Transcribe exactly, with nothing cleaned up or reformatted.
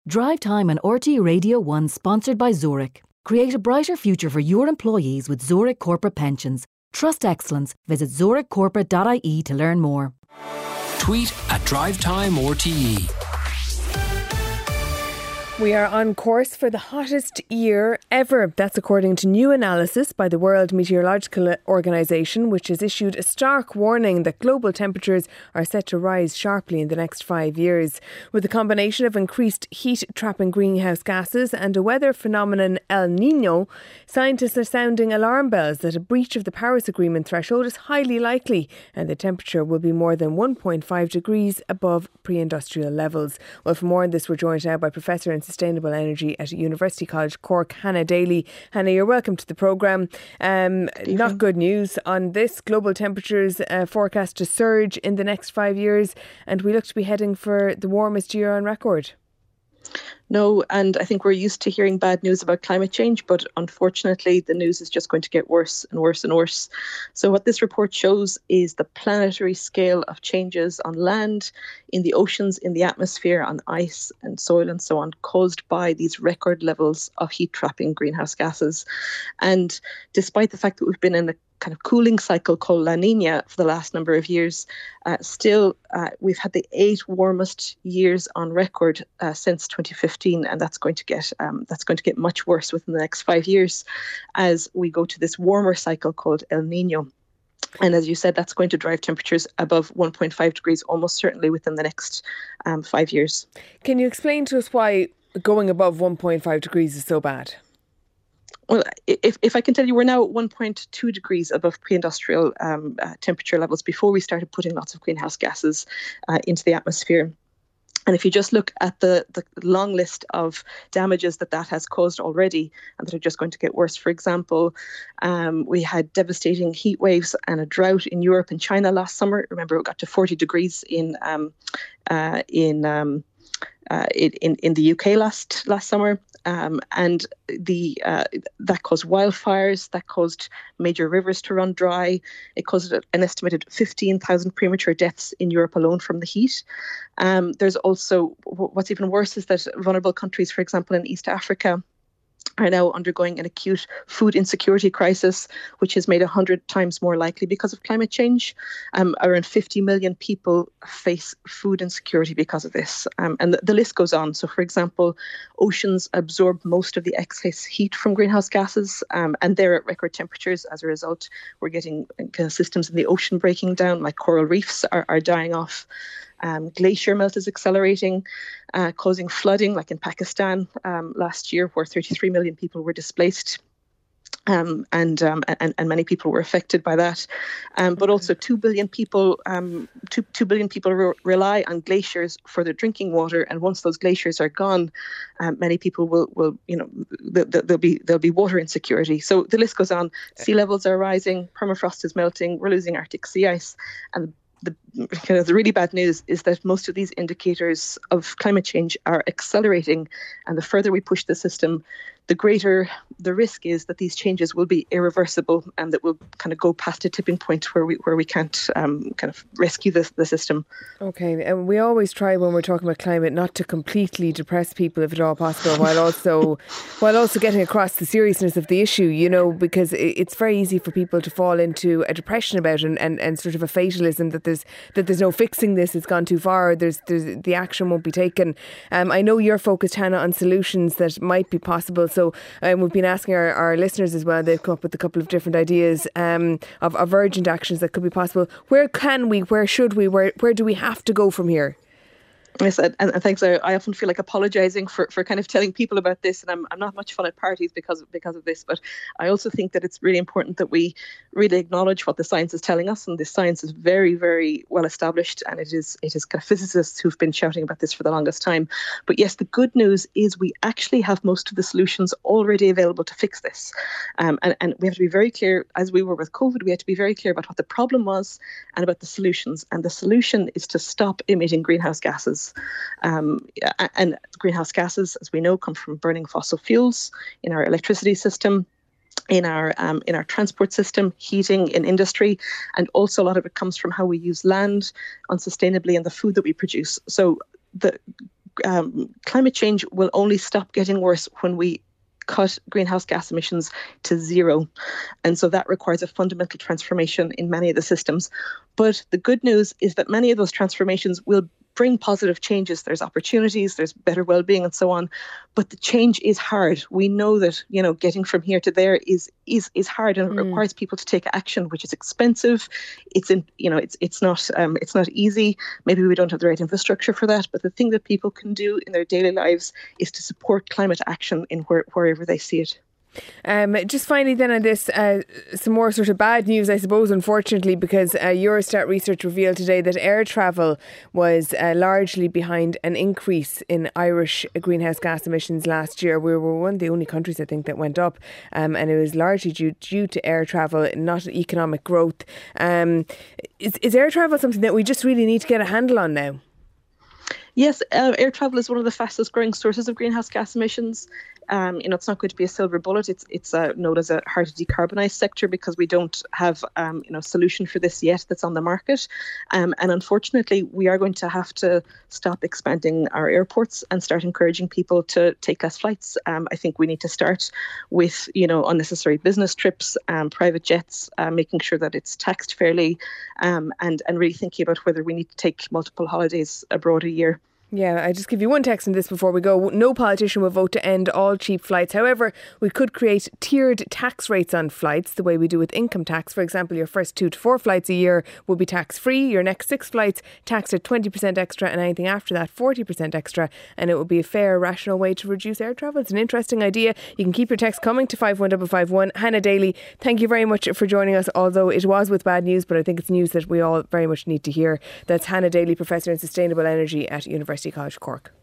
Drive Time on R T Radio one, sponsored by Zurich. Create a brighter future for your employees with Zurich Corporate Pensions. Trust excellence. Visit zurich corporate dot I E to learn more. Tweet at Drive Time R T E. We are on course for the hottest year ever. That's according to new analysis by the World Meteorological Organization, which has issued a stark warning that global temperatures are set to rise sharply in the next five years. With a combination of increased heat-trapping greenhouse gases and a weather phenomenon El Niño, scientists are sounding alarm bells that a breach of the Paris Agreement threshold is highly likely, and the temperature will be more than one point five degrees above pre-industrial levels. Well, for more on this, we're joined now by Professor in Sustainable Energy at University College Cork, Hannah Daly. Hannah, you're welcome to the programme. Um, not good news on this. Global temperatures uh, forecast to surge in the next five years, and we look to be heading for the warmest year on record. No, and I think we're used to hearing bad news about climate change, but unfortunately the news is just going to get worse and worse and worse. So what this report shows is the planetary scale of changes on land, in the oceans, in the atmosphere, on ice and soil and so on, caused by these record levels of heat-trapping greenhouse gases. And despite the fact that we've been in a kind of cooling cycle called La Nina for the last number of years, uh, still uh, we've had the eight warmest years on record uh, since twenty fifteen, and that's going to get um, that's going to get much worse within the next five years as we go to this warmer cycle called El Nino. And as you said, that's going to drive temperatures above one point five degrees almost certainly within the next um, five years. Can you explain to us why going above one point five degrees is so bad? Well, if, if I can tell you, we're now at one point two degrees above pre-industrial um, uh, temperature levels before we started putting lots of greenhouse gases uh, into the atmosphere. And if you just look at the, the long list of damages that that has caused already and that are just going to get worse, for example, um, we had devastating heat waves and a drought in Europe and China last summer. Remember, it got to forty degrees in um, uh, in um, uh, in in the U K last last summer. Um, and the uh, that caused wildfires, that caused major rivers to run dry. It caused an estimated fifteen thousand premature deaths in Europe alone from the heat. Um, there's also, what's even worse is that vulnerable countries, for example, in East Africa, are now undergoing an acute food insecurity crisis, which is made one hundred times more likely because of climate change. Um, around fifty million people face food insecurity because of this. Um, and the, the list goes on. So, for example, oceans absorb most of the excess heat from greenhouse gases, um, and they're at record temperatures. As a result, we're getting kind of systems in the ocean breaking down, like coral reefs are, are dying off. Um, glacier melt is accelerating, uh, causing flooding, like in Pakistan um, last year, where thirty-three million people were displaced. Um, and, um, and and many people were affected by that, um, but also two billion people um, two two billion people re- rely on glaciers for their drinking water. And once those glaciers are gone, um, many people will will you know th- th- there'll be there'll be water insecurity. So the list goes on. Sea levels are rising, permafrost is melting, we're losing Arctic sea ice, and the kind of the really bad news is that most of these indicators of climate change are accelerating, and the further we push the system, the greater the risk is that these changes will be irreversible and that we'll kind of go past a tipping point where we where we can't um, kind of rescue the, the system. Okay, and we always try when we're talking about climate not to completely depress people if at all possible, while also while also getting across the seriousness of the issue, you know, because it's very easy for people to fall into a depression about it and, and, and sort of a fatalism that there's that there's no fixing this, it's gone too far, there's there's the action won't be taken. Um, I know you're focused, Hannah, on solutions that might be possible. So um, we've been asking our, our listeners as well. They've come up with a couple of different ideas um, of, of urgent actions that could be possible. Where can we, where should we, where where do we have to go from here? Yes, and, and thanks. I, I often feel like apologising for, for kind of telling people about this, and I'm I'm not much fun at parties because of, because of this. But I also think that it's really important that we really acknowledge what the science is telling us, and this science is very, very well established, and it is it is kind of physicists who've been shouting about this for the longest time. But yes, the good news is we actually have most of the solutions already available to fix this, um, and and we have to be very clear. As we were with COVID, we had to be very clear about what the problem was and about the solutions. And the solution is to stop emitting greenhouse gases. Um, and greenhouse gases, as we know, come from burning fossil fuels in our electricity system, in our um, in our transport system, heating, in industry, and also a lot of it comes from how we use land unsustainably and the food that we produce. So the um, climate change will only stop getting worse when we cut greenhouse gas emissions to zero. And so that requires a fundamental transformation in many of the systems. But the good news is that many of those transformations will bring positive changes. There's opportunities, there's better well-being and so on. But the change is hard. We know that, you know, getting from here to there is is is hard, and it mm. requires people to take action, which is expensive. It's in, you know, it's it's not um, it's not easy. Maybe we don't have the right infrastructure for that. But the thing that people can do in their daily lives is to support climate action in where, wherever they see it. Um, just finally then on this, uh, some more sort of bad news, I suppose, unfortunately, because uh, Eurostat research revealed today that air travel was uh, largely behind an increase in Irish greenhouse gas emissions last year. We were one of the only countries, I think, that went up, um, and it was largely due, due to air travel, not economic growth. Um, is, is air travel something that we just really need to get a handle on now? Yes, uh, air travel is one of the fastest growing sources of greenhouse gas emissions. Um, you know, it's not going to be a silver bullet. It's it's uh, known as a hard to decarbonise sector because we don't have um, you know solution for this yet that's on the market. Um, and unfortunately, we are going to have to stop expanding our airports and start encouraging people to take less flights. Um, I think we need to start with you know unnecessary business trips, um, private jets, uh, making sure that it's taxed fairly, um, and and really thinking about whether we need to take multiple holidays abroad a year. Yeah, I just give you one text on this before we go. No politician will vote to end all cheap flights. However, we could create tiered tax rates on flights the way we do with income tax. For example, your first two to four flights a year will be tax-free. Your next six flights taxed at twenty percent extra, and anything after that forty percent extra. And it would be a fair, rational way to reduce air travel. It's an interesting idea. You can keep your text coming to five one five five one. Hannah Daly, thank you very much for joining us, although it was with bad news, but I think it's news that we all very much need to hear. That's Hannah Daly, Professor in Sustainable Energy at University College Cork.